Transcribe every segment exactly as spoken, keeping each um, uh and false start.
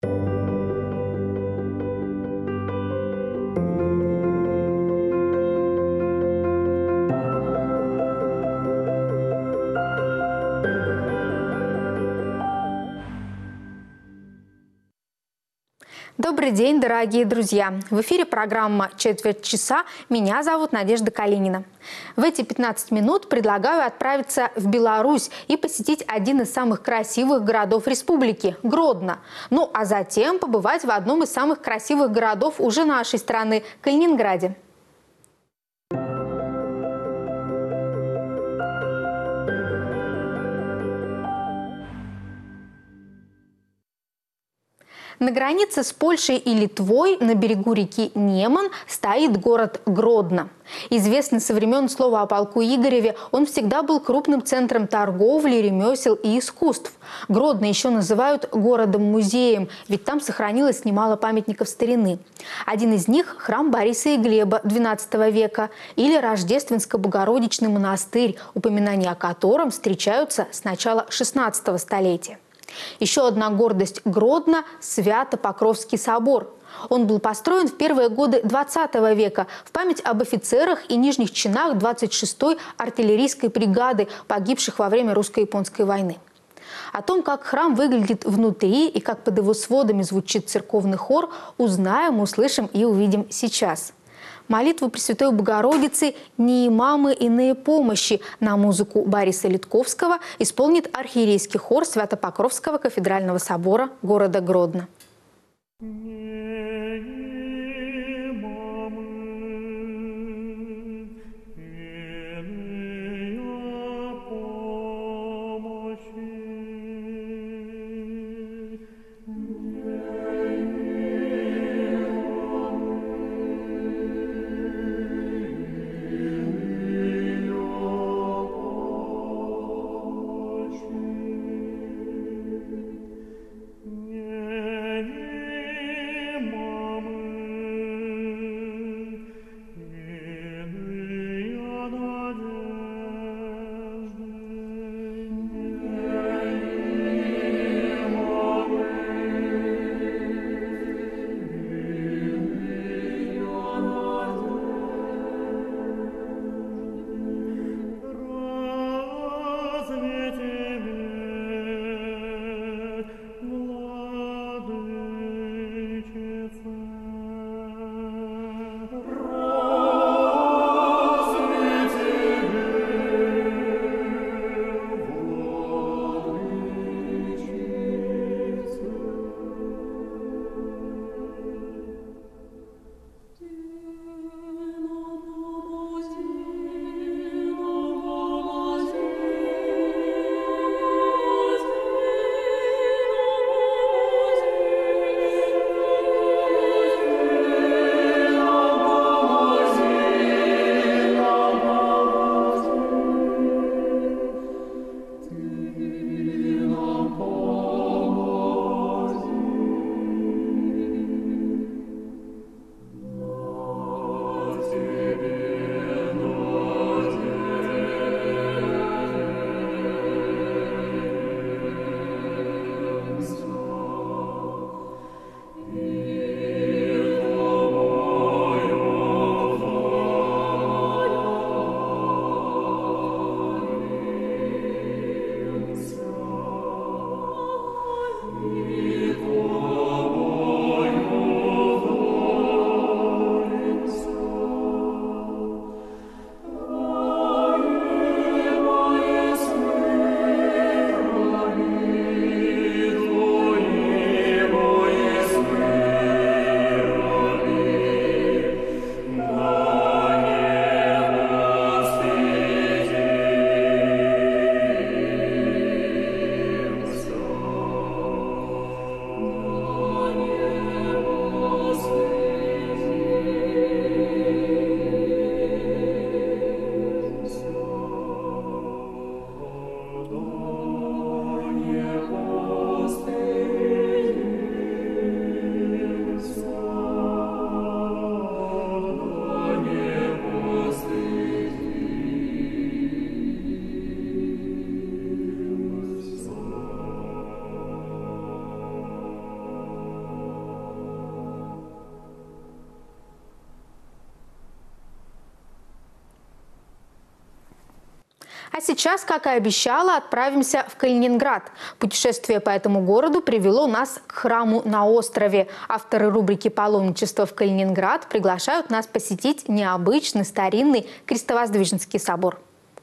Добрый день, дорогие друзья! В эфире программа «Четверть часа». Меня зовут Надежда Калинина. В эти пятнадцать минут предлагаю отправиться в Беларусь и посетить один из самых красивых городов республики – Гродно. Ну а затем побывать в одном из самых красивых городов уже нашей страны – Калининграде. На границе с Польшей и Литвой на берегу реки Неман стоит город Гродно. Известный со времен слова о полку Игореве, он всегда был крупным центром торговли, ремесел и искусств. Гродно еще называют городом-музеем, ведь там сохранилось немало памятников старины. Один из них – храм Бориса и Глеба двенадцатого века или Рождественско-Богородичный монастырь, упоминания о котором встречаются с начала шестнадцатого столетия. Еще одна гордость Гродно – Свято-Покровский собор. Он был построен в первые годы двадцатого века в память об офицерах и нижних чинах двадцать шестой артиллерийской бригады, погибших во время русско-японской войны. О том, как храм выглядит внутри и как под его сводами звучит церковный хор, узнаем, услышим и увидим сейчас. Молитву Пресвятой Богородицы «Не имамы иные помощи» на музыку Бориса Литковского исполнит архиерейский хор Свято-Покровского кафедрального собора города Гродно. Yeah. А сейчас, как и обещала, отправимся в Калининград. Путешествие по этому городу привело нас к храму на острове. Авторы рубрики «Паломничество в Калининград» приглашают нас посетить необычный старинный Крестовоздвиженский собор.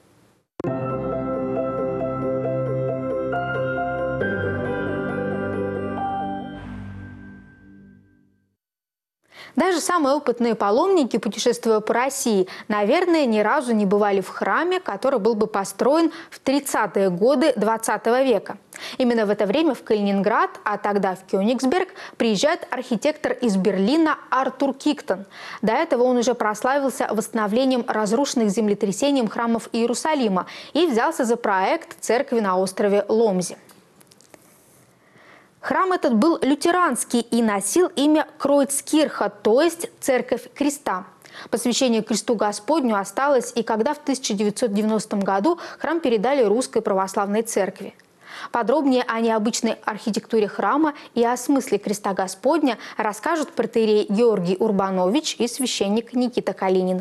Даже самые опытные паломники, путешествуя по России, наверное, ни разу не бывали в храме, который был бы построен в тридцатые годы двадцатого века. Именно в это время в Калининград, а тогда в Кёнигсберг, приезжает архитектор из Берлина Артур Киктон. До этого он уже прославился восстановлением разрушенных землетрясением храмов Иерусалима и взялся за проект церкви на острове Ломзи. Храм этот был лютеранский и носил имя Кройцкирха, то есть Церковь Креста. Посвящение Кресту Господню осталось и когда в тысяча девятьсот девяностом году храм передали Русской Православной Церкви. Подробнее о необычной архитектуре храма и о смысле Креста Господня расскажут протоиерей Георгий Урбанович и священник Никита Калинин.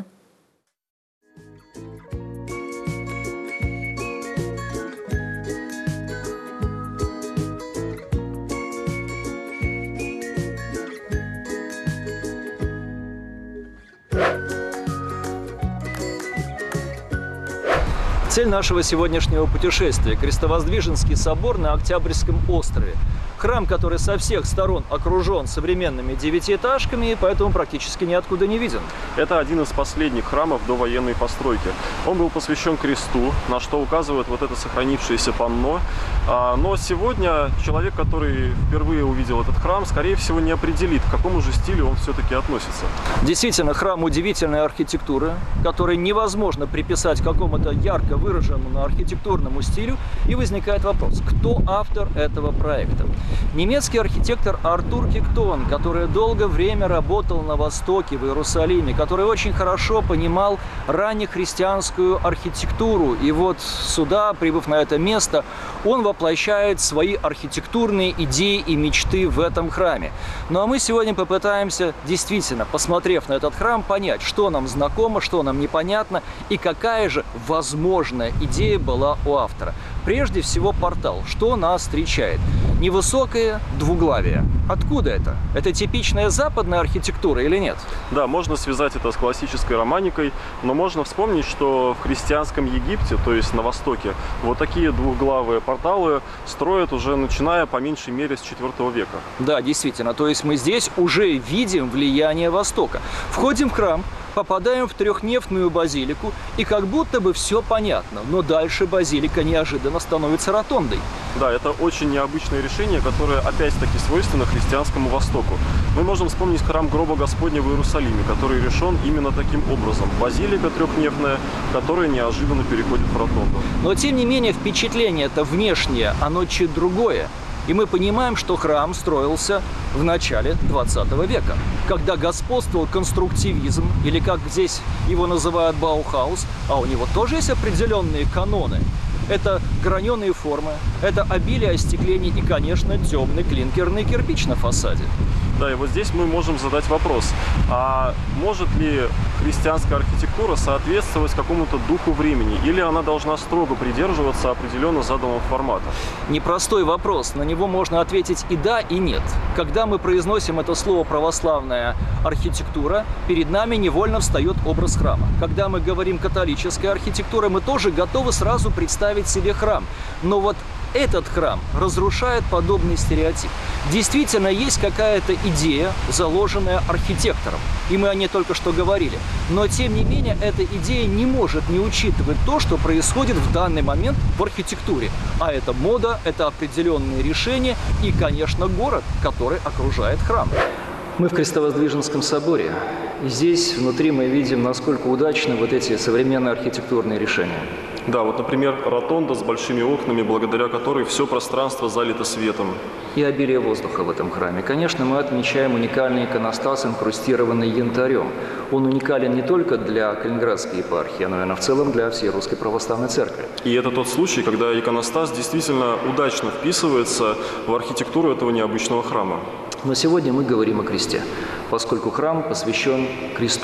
Цель нашего сегодняшнего путешествия – Крестовоздвиженский собор на Октябрьском острове. Храм, который со всех сторон окружен современными девятиэтажками, поэтому практически ниоткуда не виден. Это один из последних храмов довоенной постройки. Он был посвящен кресту, на что указывает вот это сохранившееся панно. Но сегодня человек, который впервые увидел этот храм, скорее всего, не определит, к какому же стилю он все-таки относится. Действительно, храм удивительной архитектуры, который невозможно приписать какому-то ярко выраженному архитектурному стилю. И возникает вопрос, кто автор этого проекта? Немецкий архитектор Артур Киктон, который долгое время работал на Востоке, в Иерусалиме, который очень хорошо понимал раннехристианскую архитектуру. И вот сюда, прибыв на это место, он воплощает свои архитектурные идеи и мечты в этом храме. Ну а мы сегодня попытаемся, действительно, посмотрев на этот храм, понять, что нам знакомо, что нам непонятно и какая же возможная идея была у автора. Прежде всего портал. Что нас встречает? Невысокое двуглавие. Откуда это? Это типичная западная архитектура или нет? Да, можно связать это с классической романикой, но можно вспомнить, что в христианском Египте, то есть на Востоке, вот такие двухглавые порталы строят уже начиная по меньшей мере с четвёртого века. Да, действительно. То есть мы здесь уже видим влияние Востока. Входим в храм, попадаем в трехнефную базилику, и как будто бы все понятно. Но дальше базилика неожиданно становится ротондой. Да, это очень необычное решение, которое опять-таки свойственно христианскому Востоку. Мы можем вспомнить храм Гроба Господня в Иерусалиме, который решен именно таким образом. Базилика трехнефная, которая неожиданно переходит в ротонду. Но тем не менее впечатление-то внешнее, оно чуть другое. И мы понимаем, что храм строился в начале двадцатого века, когда господствовал конструктивизм, или как здесь его называют Баухаус, а у него тоже есть определенные каноны. Это граненые формы, это обилие остеклений и, конечно, темный клинкерный кирпич на фасаде. Да, и вот здесь мы можем задать вопрос, а может ли христианская архитектура соответствовать какому-то духу времени, или она должна строго придерживаться определенно заданного формата? Непростой вопрос, на него можно ответить и да, и нет. Когда мы произносим это слово «православная архитектура», перед нами невольно встает образ храма. Когда мы говорим «католическая архитектура», мы тоже готовы сразу представить себе храм. Но вот этот храм разрушает подобный стереотип. Действительно, есть какая-то идея, заложенная архитектором. И мы о ней только что говорили. Но, тем не менее, эта идея не может не учитывать то, что происходит в данный момент в архитектуре. А это мода, это определенные решения и, конечно, город, который окружает храм. Мы в Крестовоздвиженском соборе. И здесь внутри мы видим, насколько удачны вот эти современные архитектурные решения. Да, вот, например, ротонда с большими окнами, благодаря которой все пространство залито светом. И обилие воздуха в этом храме. Конечно, мы отмечаем уникальный иконостас, инкрустированный янтарем. Он уникален не только для Калининградской епархии, но и в целом для всей Русской Православной Церкви. И это тот случай, когда иконостас действительно удачно вписывается в архитектуру этого необычного храма. Но сегодня мы говорим о кресте, поскольку храм посвящен кресту.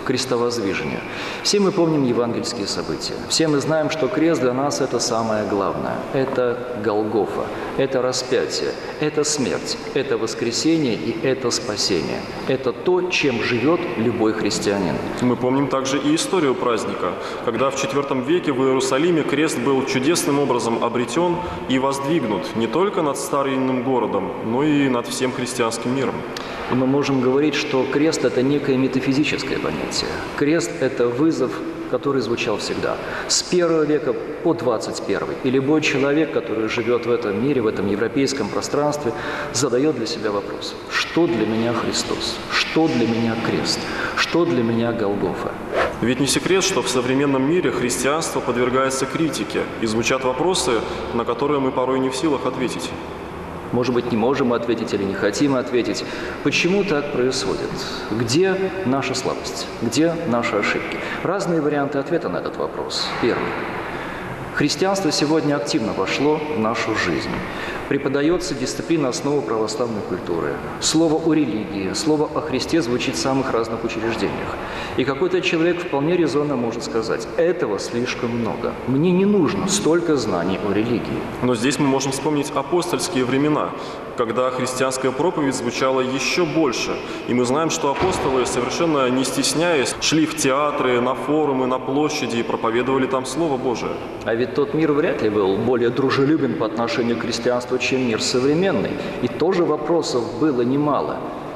крестовоздвижения. Все мы помним евангельские события. Все мы знаем, что крест для нас – это самое главное. Это Голгофа, это распятие, это смерть, это воскресение и это спасение. Это то, чем живет любой христианин. Мы помним также и историю праздника, когда в четвёртом веке в Иерусалиме крест был чудесным образом обретен и воздвигнут не только над старинным городом, но и над всем христианским миром. И мы можем говорить, что крест – это некое метафизическое понятие. Крест – это вызов, который звучал всегда. С первого века по двадцать первый. И любой человек, который живет в этом мире, в этом европейском пространстве, задает для себя вопрос: что для меня Христос? Что для меня крест? Что для меня Голгофа? Ведь не секрет, что в современном мире христианство подвергается критике, и звучат вопросы, на которые мы порой не в силах ответить. Может быть, не можем ответить или не хотим ответить. Почему так происходит? Где наша слабость? Где наши ошибки? Разные варианты ответа на этот вопрос. Первый. Христианство сегодня активно вошло в нашу жизнь. Преподается дисциплина основы православной культуры. Слово о религии, слово о Христе звучит в самых разных учреждениях. И какой-то человек вполне резонно может сказать: этого слишком много. Мне не нужно столько знаний о религии. Но здесь мы можем вспомнить апостольские времена, когда христианская проповедь звучала еще больше. И мы знаем, что апостолы, совершенно не стесняясь, шли в театры, на форумы, на площади и проповедовали там Слово Божие. А ведь тот мир вряд ли был более дружелюбен по отношению к христианству, чем мир современный. И тоже вопросов было немало.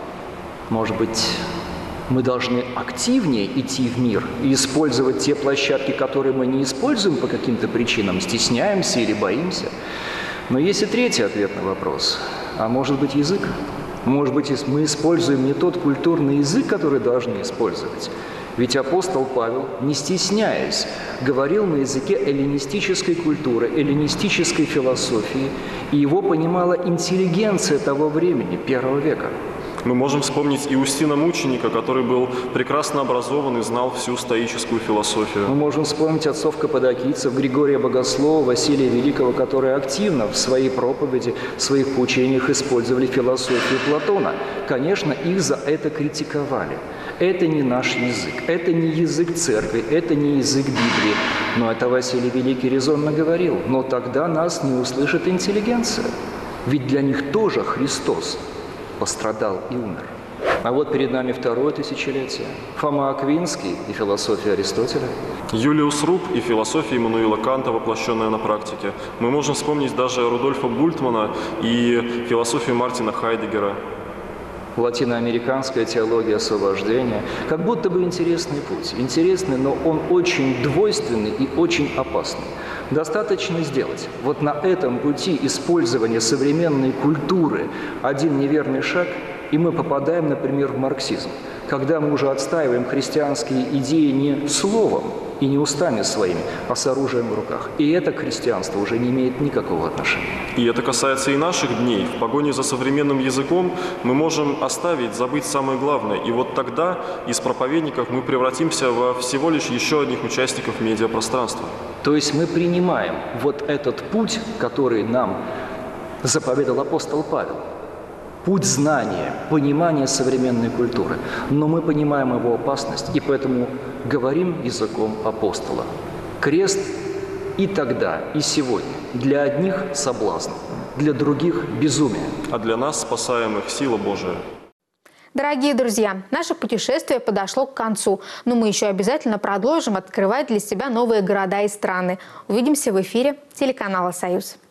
Может быть, мы должны активнее идти в мир и использовать те площадки, которые мы не используем по каким-то причинам, стесняемся или боимся? Но есть и третий ответ на вопрос. А может быть, язык? Может быть, мы используем не тот культурный язык, который должны использовать? Ведь апостол Павел, не стесняясь, говорил на языке эллинистической культуры, эллинистической философии, и его понимала интеллигенция того времени, первого века. Мы можем вспомнить Иустина Мученика, который был прекрасно образован и знал всю стоическую философию. Мы можем вспомнить отцов каппадокийцев, Григория Богослова, Василия Великого, которые активно в своей проповеди, в своих поучениях использовали философию Платона. Конечно, их за это критиковали. Это не наш язык, это не язык церкви, это не язык Библии. Но это Василий Великий резонно говорил. Но тогда нас не услышит интеллигенция. Ведь для них тоже Христос пострадал и умер. А вот перед нами второе тысячелетие. Фома Аквинский и философия Аристотеля. Юлиус Руб и философия Иммануила Канта, воплощенная на практике. Мы можем вспомнить даже Рудольфа Бультмана и философию Мартина Хайдеггера. Латиноамериканская теология освобождения. Как будто бы интересный путь. Интересный, но он очень двойственный и очень опасный. Достаточно сделать вот на этом пути использования современной культуры один неверный шаг, и мы попадаем, например, в марксизм, когда мы уже отстаиваем христианские идеи не словом и не устами своими, а с оружием в руках. И это к христианству уже не имеет никакого отношения. И это касается и наших дней. В погоне за современным языком мы можем оставить, забыть самое главное. И вот тогда из проповедников мы превратимся во всего лишь еще одних участников медиапространства. То есть мы принимаем вот этот путь, который нам заповедал апостол Павел. Путь знания, понимания современной культуры. Но мы понимаем его опасность, и поэтому говорим языком апостола. Крест и тогда, и сегодня для одних соблазн, для других безумие. А для нас, спасаемых, сила Божия. Дорогие друзья, наше путешествие подошло к концу, но мы еще обязательно продолжим открывать для себя новые города и страны. Увидимся в эфире телеканала «Союз».